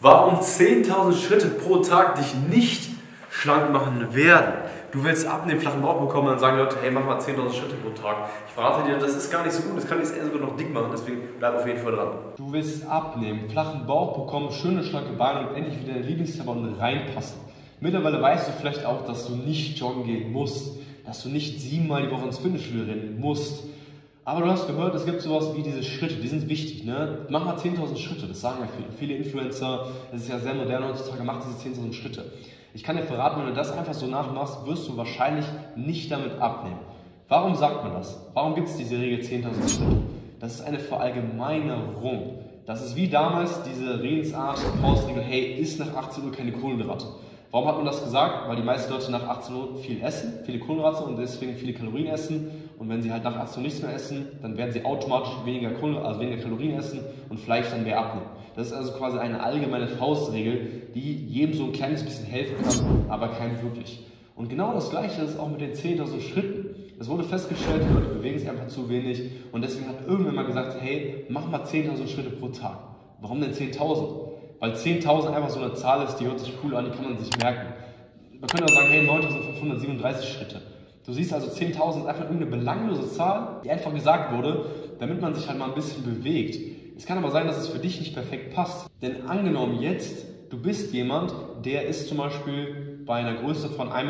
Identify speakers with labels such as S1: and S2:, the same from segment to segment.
S1: Warum 10.000 Schritte pro Tag dich nicht schlank machen werden? Du willst abnehmen, flachen Bauch bekommen und dann sagen Leute, hey, mach mal 10.000 Schritte pro Tag. Ich verrate dir, das ist gar nicht so gut, das kann dich eher sogar noch dick machen, deswegen bleib auf jeden Fall dran.
S2: Du willst abnehmen, flachen Bauch bekommen, schöne schlanke Beine und endlich wieder in deine Lieblingsklamotten reinpassen. Mittlerweile weißt du vielleicht auch, dass du nicht joggen gehen musst, dass du nicht 7-mal die Woche ins Fitnessstudio rennen musst. Aber du hast gehört, es gibt sowas wie diese Schritte, die sind wichtig, ne? Mach mal 10.000 Schritte, das sagen ja viele Influencer, das ist ja sehr modern heutzutage, mach diese 10.000 Schritte. Ich kann dir verraten, wenn du das einfach so nachmachst, wirst du wahrscheinlich nicht damit abnehmen. Warum sagt man das? Warum gibt es diese Regel 10.000 Schritte? Das ist eine Verallgemeinerung. Das ist wie damals diese Redensart, Faustregel, hey, isst nach 18 Uhr keine Kohlenhydrate. Warum hat man das gesagt? Weil die meisten Leute nach 18 Uhr viel essen, viele Kohlenhydrate und deswegen viele Kalorien essen. Und wenn sie halt nach 18 Uhr nichts mehr essen, dann werden sie automatisch weniger Kalorien essen und vielleicht dann mehr abnehmen. Das ist also quasi eine allgemeine Faustregel, die jedem so ein kleines bisschen helfen kann, aber keinem wirklich. Und genau das Gleiche ist auch mit den 10.000 Schritten. Es wurde festgestellt, die Leute bewegen sich einfach zu wenig und deswegen hat irgendwann mal gesagt, hey, mach mal 10.000 Schritte pro Tag. Warum denn 10.000? Weil 10.000 einfach so eine Zahl ist, die hört sich cool an, die kann man sich merken. Man könnte auch sagen, hey, 9.537 Schritte. Du siehst also 10.000 ist einfach irgendeine belanglose Zahl, die einfach gesagt wurde, damit man sich halt mal ein bisschen bewegt. Es kann aber sein, dass es für dich nicht perfekt passt. Denn angenommen jetzt, du bist jemand, der ist zum Beispiel bei einer Größe von 1,65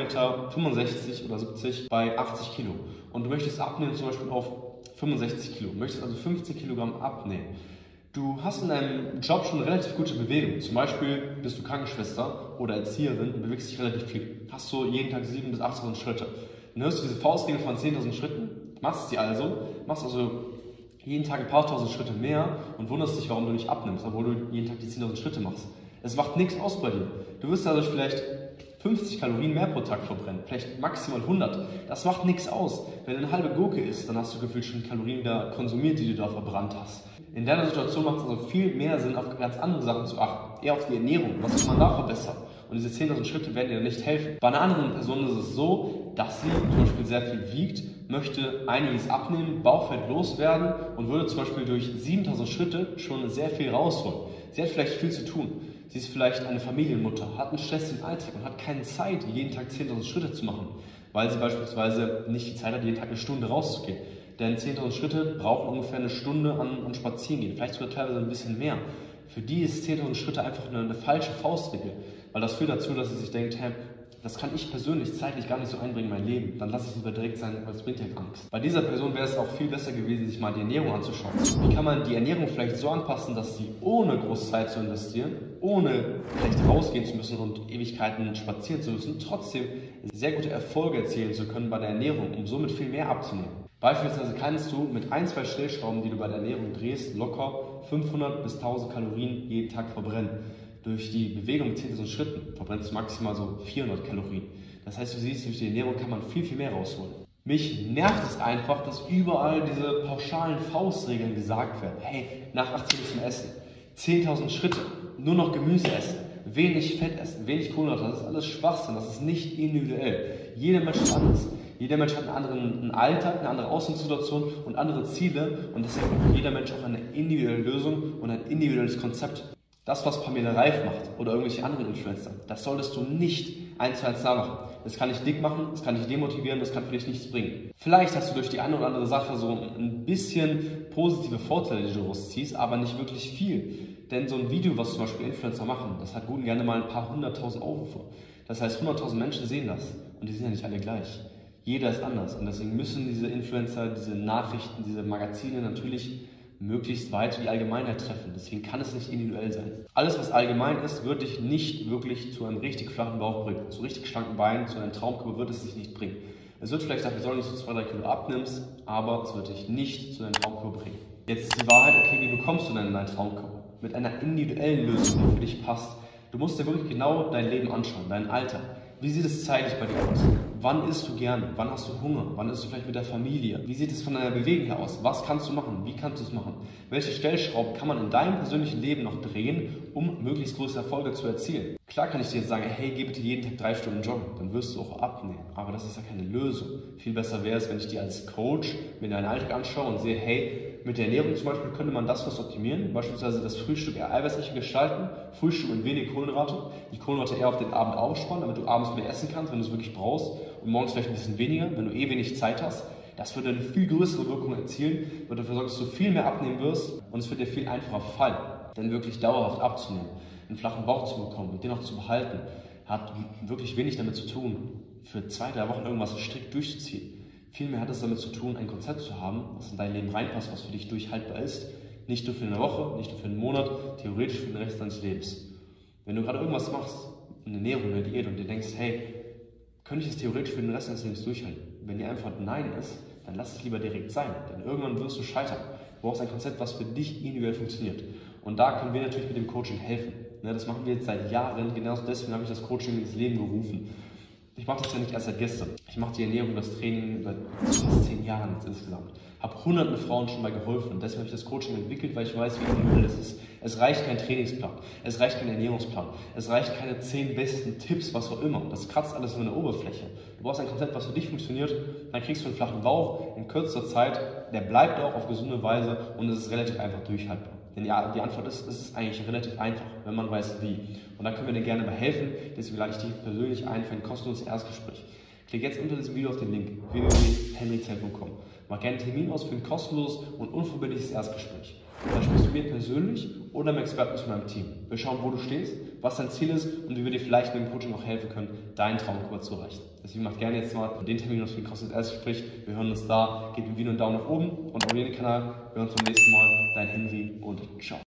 S2: Meter oder 70 bei 80 Kilo. Und du möchtest abnehmen zum Beispiel auf 65 Kilo, möchtest also 50 Kilogramm abnehmen. Du hast in deinem Job schon relativ gute Bewegung. Zum Beispiel bist du Krankenschwester oder Erzieherin und bewegst dich relativ viel. Hast so jeden Tag 7.000 bis 8.000 Schritte. Dann hörst du diese Faustregel von 10.000 Schritten, machst also jeden Tag ein paar tausend Schritte mehr und wunderst dich, warum du nicht abnimmst, obwohl du jeden Tag die 10.000 Schritte machst. Es macht nichts aus bei dir. Du wirst dadurch vielleicht 50 Kalorien mehr pro Tag verbrennen, vielleicht maximal 100. Das macht nichts aus. Wenn du eine halbe Gurke isst, dann hast du gefühlt schon Kalorien wieder konsumiert, die du da verbrannt hast. In deiner Situation macht es also viel mehr Sinn, auf ganz andere Sachen zu achten. Eher auf die Ernährung. Was kann man da verbessern? Und diese 10.000 Schritte werden dir nicht helfen. Bei einer anderen Person ist es so, dass sie zum Beispiel sehr viel wiegt, möchte einiges abnehmen, Bauchfett loswerden und würde zum Beispiel durch 7.000 Schritte schon sehr viel rausholen. Sie hat vielleicht viel zu tun. Sie ist vielleicht eine Familienmutter, hat einen stressigen Alltag und hat keine Zeit, jeden Tag 10.000 Schritte zu machen, weil sie beispielsweise nicht die Zeit hat, jeden Tag eine Stunde rauszugehen. Denn 10.000 Schritte brauchen ungefähr eine Stunde an Spazierengehen, vielleicht sogar teilweise ein bisschen mehr. Für die ist 10.000 Schritte einfach eine falsche Faustregel, weil das führt dazu, dass sie sich denkt, hey, das kann ich persönlich zeitlich gar nicht so einbringen in mein Leben, dann lasse ich es lieber direkt sein, weil es bringt ja gar nichts. Bei dieser Person wäre es auch viel besser gewesen, sich mal die Ernährung anzuschauen. Wie kann man die Ernährung vielleicht so anpassen, dass sie ohne große Zeit zu investieren, ohne vielleicht rausgehen zu müssen und Ewigkeiten spazieren zu müssen, trotzdem sehr gute Erfolge erzielen zu können bei der Ernährung, um somit viel mehr abzunehmen. Beispielsweise kannst du mit 1-2 Stellschrauben, die du bei der Ernährung drehst, locker 500 bis 1000 Kalorien jeden Tag verbrennen. Durch die Bewegung mit 10.000 Schritten verbrennst du maximal so 400 Kalorien. Das heißt, du siehst, durch die Ernährung kann man viel, viel mehr rausholen. Mich nervt es einfach, dass überall diese pauschalen Faustregeln gesagt werden. Hey, nach 18 Uhr zum Essen, 10.000 Schritte, nur noch Gemüse essen, wenig Fett essen, wenig Kohlenhydrate. Das ist alles Schwachsinn, das ist nicht individuell. Jeder Mensch ist anders. Jeder Mensch hat einen anderen Alltag, eine andere Ausgangssituation und andere Ziele. Und deswegen hat jeder Mensch auch eine individuelle Lösung und ein individuelles Konzept. Das, was Pamela Reif macht oder irgendwelche anderen Influencer, das solltest du nicht 1:1 nachmachen. Das kann dich dick machen, das kann dich demotivieren, das kann für dich nichts bringen. Vielleicht hast du durch die eine oder andere Sache so ein bisschen positive Vorteile, die du rausziehst, aber nicht wirklich viel. Denn so ein Video, was zum Beispiel Influencer machen, das hat gut und gerne mal ein paar 100.000 Aufrufe. Das heißt, 100.000 Menschen sehen das und die sind ja nicht alle gleich. Jeder ist anders und deswegen müssen diese Influencer, diese Nachrichten, diese Magazine natürlich möglichst weit die Allgemeinheit treffen. Deswegen kann es nicht individuell sein. Alles, was allgemein ist, wird dich nicht wirklich zu einem richtig flachen Bauch bringen. Zu richtig schlanken Beinen, zu einem Traumkörper wird es dich nicht bringen. Es wird vielleicht dafür sorgen, dass du 2-3 Kilo abnimmst, aber es wird dich nicht zu deinem Traumkörper bringen. Jetzt ist die Wahrheit, okay, wie bekommst du denn deinen Traumkörper? Mit einer individuellen Lösung, die für dich passt. Du musst dir wirklich genau dein Leben anschauen, dein Alter. Wie sieht es zeitlich bei dir aus? Wann isst du gerne? Wann hast du Hunger? Wann isst du vielleicht mit der Familie? Wie sieht es von deiner Bewegung her aus? Was kannst du machen? Wie kannst du es machen? Welche Stellschrauben kann man in deinem persönlichen Leben noch drehen, um möglichst große Erfolge zu erzielen? Klar kann ich dir jetzt sagen, hey, geh bitte jeden Tag 3 Stunden joggen, dann wirst du auch abnehmen. Aber das ist ja keine Lösung. Viel besser wäre es, wenn ich dir als Coach mir deinen Alltag anschaue und sehe, hey, Mit der Ernährung zum Beispiel könnte man das was optimieren, beispielsweise das Frühstück eher eiweißreicher gestalten, Frühstück und wenig Kohlenhydrate, die Kohlenhydrate eher auf den Abend aufsparen, damit du abends mehr essen kannst, wenn du es wirklich brauchst und morgens vielleicht ein bisschen weniger, wenn du eh wenig Zeit hast. Das wird eine viel größere Wirkung erzielen, wird dafür sorgen, dass du viel mehr abnehmen wirst und es wird dir viel einfacher fallen, denn wirklich dauerhaft abzunehmen, einen flachen Bauch zu bekommen und den auch zu behalten, hat wirklich wenig damit zu tun, für 2, 3 Wochen irgendwas strikt durchzuziehen. Vielmehr hat es damit zu tun, ein Konzept zu haben, was in dein Leben reinpasst, was für dich durchhaltbar ist. Nicht nur für eine Woche, nicht nur für einen Monat, theoretisch für den Rest deines Lebens. Wenn du gerade irgendwas machst, eine Ernährung, eine Diät und dir denkst, hey, könnte ich das theoretisch für den Rest deines Lebens durchhalten? Wenn die Antwort Nein ist, dann lass es lieber direkt sein, denn irgendwann wirst du scheitern. Du brauchst ein Konzept, was für dich individuell funktioniert. Und da können wir natürlich mit dem Coaching helfen. Das machen wir jetzt seit Jahren, genauso deswegen habe ich das Coaching ins Leben gerufen. Ich mache das ja nicht erst seit gestern. Ich mache die Ernährung, das Training seit fast 10 Jahren jetzt insgesamt. Habe hunderten Frauen schon mal geholfen und deswegen habe ich das Coaching entwickelt, weil ich weiß, wie individuell es ist. Es reicht kein Trainingsplan, es reicht kein Ernährungsplan, es reicht keine 10 besten Tipps, was auch immer. Das kratzt alles nur in der Oberfläche. Du brauchst ein Konzept, was für dich funktioniert, dann kriegst du einen flachen Bauch in kürzester Zeit, der bleibt auch auf gesunde Weise und es ist relativ einfach durchhaltbar. Denn ja, die Antwort ist, es ist eigentlich relativ einfach, wenn man weiß wie. Und da können wir dir gerne bei helfen, deswegen lade ich dich persönlich ein für ein kostenloses Erstgespräch. Klick jetzt unter diesem Video auf den Link www.henryzell.com. Mach gerne einen Termin aus für ein kostenloses und unverbindliches Erstgespräch. Da sprichst du mir persönlich oder einem Experten aus meinem Team. Wir schauen, wo du stehst, was dein Ziel ist und wie wir dir vielleicht mit dem Coaching auch helfen können, deinen Traumkörper zu erreichen. Deswegen mach gerne jetzt mal den Termin aus für ein kostenloses Erstgespräch. Wir hören uns da, gib dem Video einen Daumen nach oben und abonniere den Kanal. Wir hören uns beim nächsten Mal. Dein Henry und ciao.